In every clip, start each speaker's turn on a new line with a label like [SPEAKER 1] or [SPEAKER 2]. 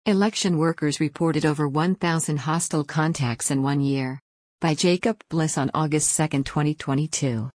[SPEAKER 1] Election workers reported over 1,000 hostile contacts in 1 year. By Jacob Bliss on August 2, 2022.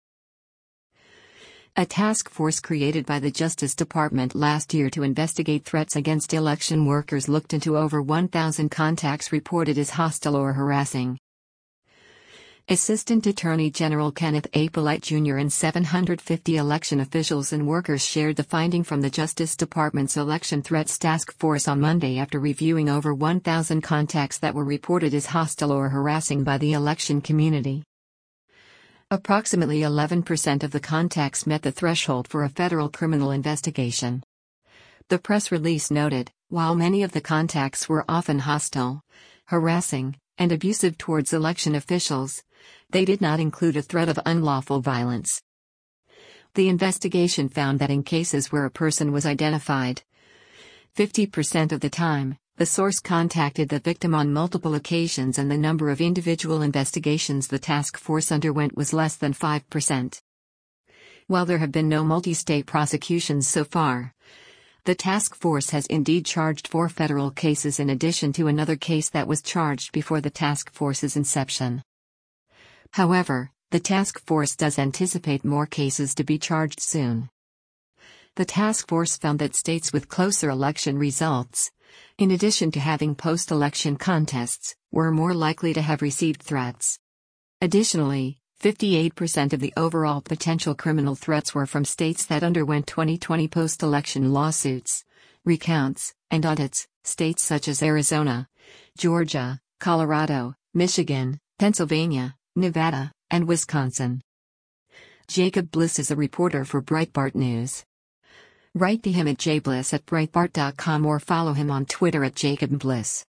[SPEAKER 1] A task force created by the Justice Department last year to investigate threats against election workers looked into over 1,000 contacts reported as hostile or harassing. Assistant Attorney General Kenneth A. Polite Jr. and 750 election officials and workers shared the finding from the Justice Department's Election Threats Task Force on Monday after reviewing over 1,000 contacts that were reported as hostile or harassing by the election community. Approximately 11% of the contacts met the threshold for a federal criminal investigation. The press release noted, while many of the contacts were often hostile, harassing, and abusive towards election officials, they did not include a threat of unlawful violence. The investigation found that in cases where a person was identified, 50% of the time, the source contacted the victim on multiple occasions and the number of individual investigations the task force underwent was less than 5%. While there have been no multi-state prosecutions so far, the task force has indeed charged 4 federal cases in addition to another case that was charged before the task force's inception. However, the task force does anticipate more cases to be charged soon. The task force found that states with closer election results, in addition to having post-election contests, were more likely to have received threats. Additionally, 58% of the overall potential criminal threats were from states that underwent 2020 post-election lawsuits, recounts, and audits, states such as Arizona, Georgia, Colorado, Michigan, Pennsylvania, Nevada, and Wisconsin. Jacob Bliss is a reporter for Breitbart News. Write to him at jbliss@breitbart.com or follow him on Twitter at @JacobBliss.